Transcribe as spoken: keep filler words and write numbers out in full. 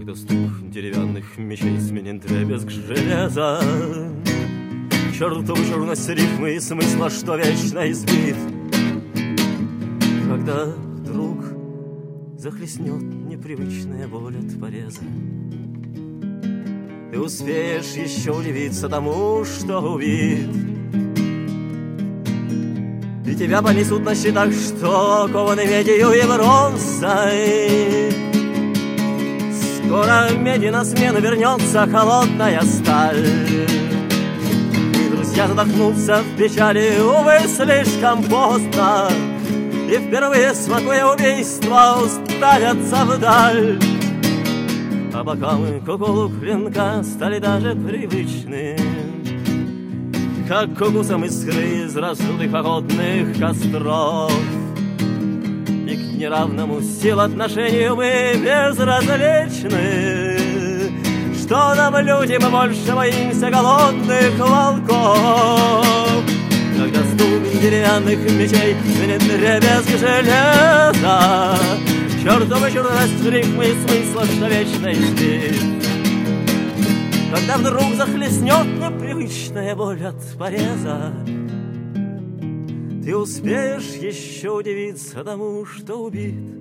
Когда стук деревянных мечей сменен дребезг железа, чертову черность рифмы и смысла, что вечно избит. Когда вдруг захлестнет непривычная боль от пореза, ты успеешь еще удивиться тому, что убит. И тебя понесут на щитах, что кованы медью и бронзой. Скоро меди на смену вернется холодная сталь. И друзья задохнутся в печали, увы, слишком поздно. И впервые, смакуя убийство, уставятся вдаль. А пока мы к уколу клинка стали даже привычны, как к укусам искры из раздутых походных костров. И к неравному сил отношению мы безразличны. Что нам люди, мы больше боимся голодных волков. Когда стук деревянных мечей сменит дребезг железа, чертова черность рифмы и смысла, что вечно избит. Когда вдруг захлестнет непривычная боль от пореза, ты успеешь еще удивиться тому, что убит.